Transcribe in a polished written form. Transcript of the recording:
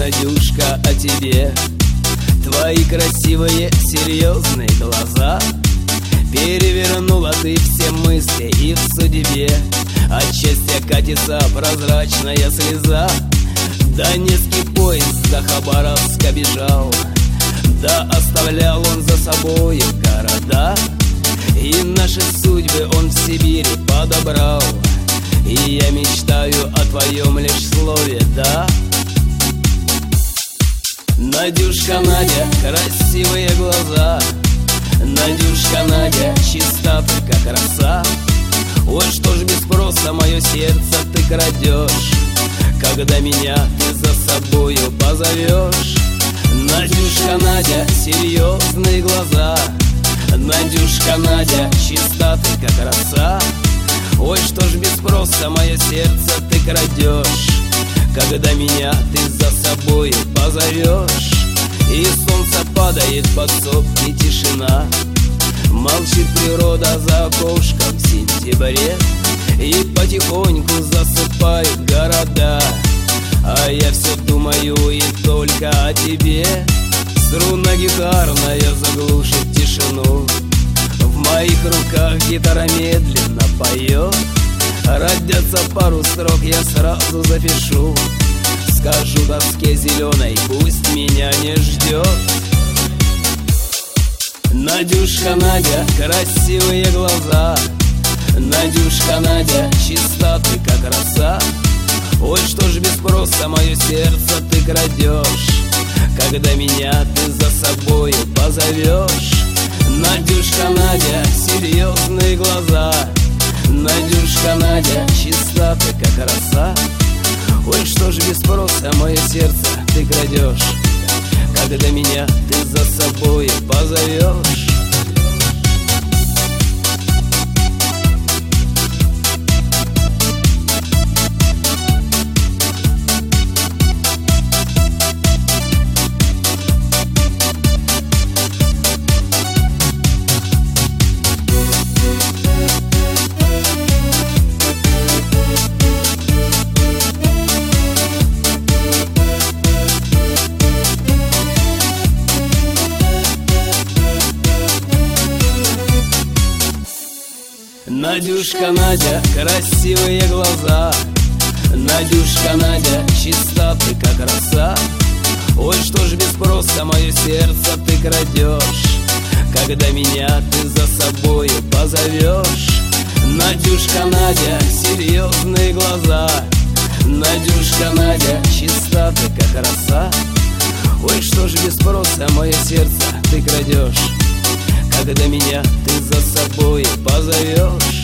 Надюшка, о тебе. Твои красивые, серьезные глаза перевернула ты все мысли и в судьбе. От счастья катится прозрачная слеза. Донецкий поезд до Хабаровска бежал, да оставлял он за собою города. И наши судьбы он в Сибири подобрал. И я мечтаю о твоем лишь слове «да». Надюшка Надя, красивые глаза. Надюшка Надя, чиста ты как роса. Ой, что ж без спроса мое сердце ты крадешь, когда меня ты за собою позовешь. Надюшка Надя, серьезные глаза. Надюшка Надя, чиста ты как роса. Ой, что ж без спроса мое сердце ты крадешь, когда меня ты за собою позовешь. И солнце падает под сопки, тишина. Молчит природа за окошком в сентябре. И потихоньку засыпают города. А я все думаю и только о тебе. Струна гитарная заглушит тишину. В моих руках гитара медленно поет. Родятся пару строк, я сразу запишу. Скажу доске зеленой, пусть меня не ждет. Надюшка Надя, красивые глаза. Надюшка Надя, чиста ты как роса. Ой, что ж без спроса мое сердце ты крадешь, когда меня ты за собою позовешь. Надюшка Надя, серьезные глаза. Надюшка Надя, чиста ты как роса. Ой, что ж без спроса мое сердце ты крадешь, когда меня ты за собой позовешь. Надюшка Надя, красивые глаза. Надюшка Надя, чиста ты как роса. Ой, что ж без спроса мое сердце ты крадешь, когда меня ты за собою позовешь. Надюшка Надя, серьезные глаза. Надюшка Надя, чиста ты как роса. Ой, что ж без спроса мое сердце ты крадешь, когда меня ты за собой позовешь.